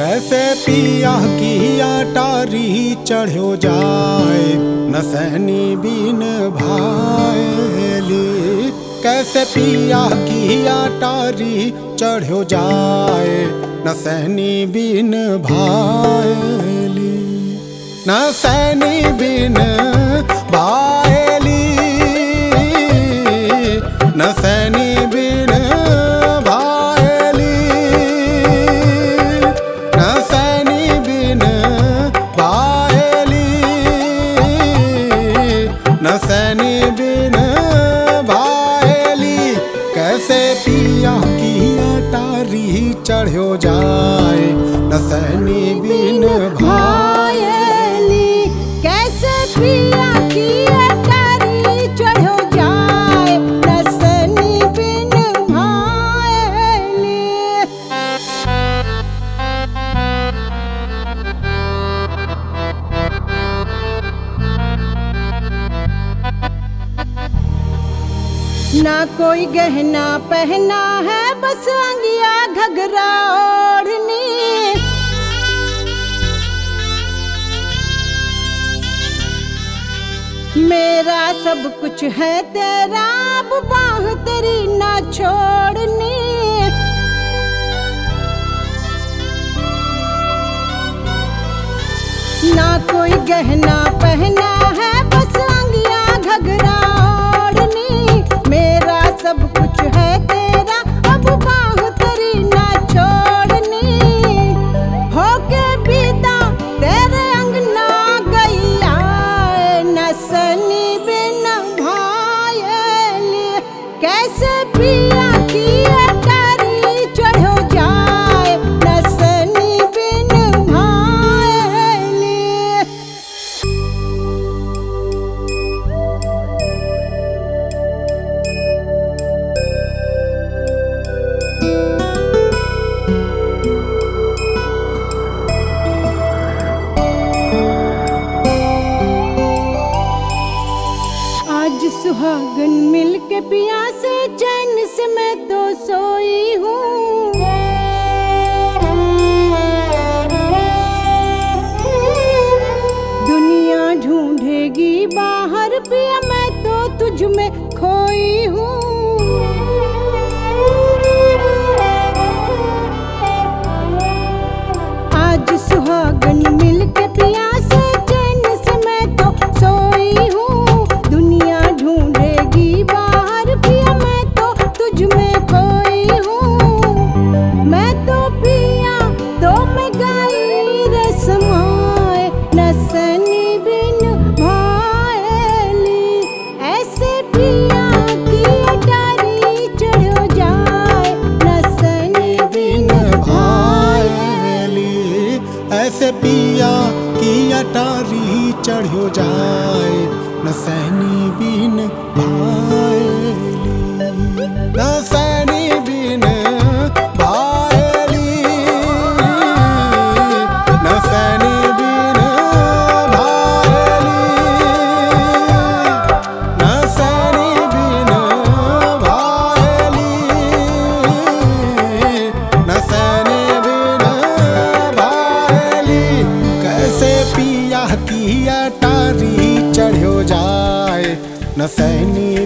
कैसे पिया की अटारी चढ़ो जाए न सहनी बिन भायली। कैसे पिया की अटारी चढ़ो जाए न सहनी बिन भायली। न सहनी बिन भायली, न सहनी बिन भायली, न सहनी बिन भायली, न सहनी बिन भायली। कैसे पिया की अटारी चढ़ो जाए न सहनी बिन भायली। कैसे पिया की अटारी चढ़ो जाए न सहनी बिन भायली। ना कोई गहना पहना है, बस अंगिया घघरा ओढ़नी। मेरा सब कुछ है तेरा, अब बाह तेरी ना छोड़नी। ना कोई गहना पहना है, बस अंगिया घघरा ओढ़नी। मेरा सब कुछ है तेरा, अब बाह तेरी ना छोड़नी। होके बीता तेरे अंगना गई आए न सहनी बिन भायली। कैसे पिया की अटारी चढ़ो जाए न सहनी बिन भायली। आज सुहागन मिल के पिया से चैन से मैं तो सोई हूँ। दुनिया ढूंढेगी बाहर पिया, मैं तो तुझ में खोई हूँ। आज सुहागन मिल के पिया से चैन से मैं तो सोई हूँ। दुनिया ढूंढेगी बाहर पिया, मैं तो तुझ में खोई हूँ। मैं तो पिया तो मैं गाई रे समाए न सहनी बिन भायली। ऐसे पिया की अटारी चढ़ो जाए न सहनी बिन भायली। ऐसे पिया की अटारी चढ़ो जाए न सहनी बिन भायली। न सहनी बिन भायली, न सहनी बिन भायली, न सहनी बिन भायली, न सहनी बिन भायली। कैसे पिया की अटारी चढ़ो जाए न सहनी